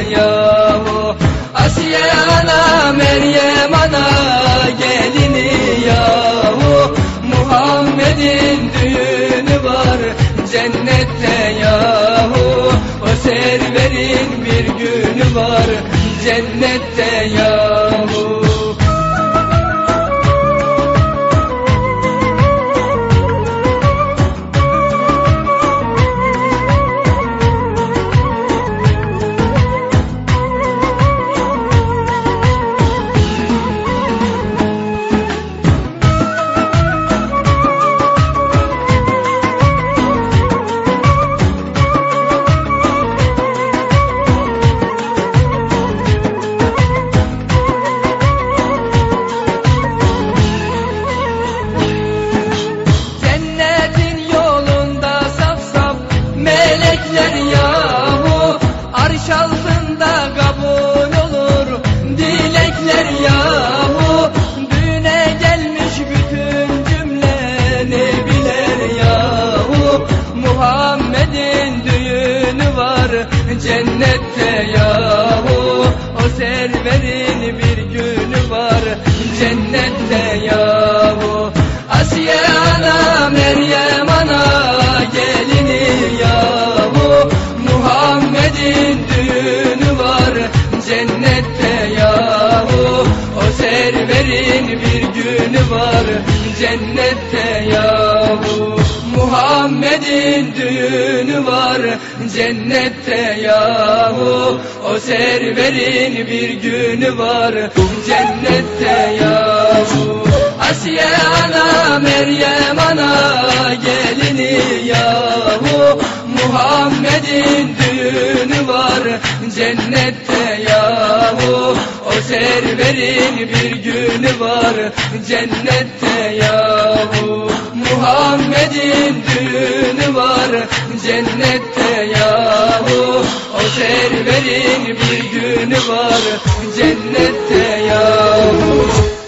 yahu. Asiye ana, Meryem ana gelini yahu. Muhammed'in düğünü var cennette yahu. O serverin bir günü var cennette yahu. Arş altında kabul olur dilekler yahu. Düğüne gelmiş bütün cümle nebiler yahu. Muhammed'in düğünü var cennette yahu. O serverin bir günü var cennette yahu. Asiye ana, Meryem ana gelini yahu. Muhammed'in düğünü var cennette yahu. O serverin bir günü var cennette yahu. Muhammed'in düğünü var cennette yahu. O serverin bir günü var cennette yahu. Asiye ana, Meryem ana gelini yahu. Muhammed'in düğünü var cennette yahu. O serverin bir günü var cennette yahu. Muhammed'in düğünü var cennette yahu. O serverin bir günü var cennette yahu.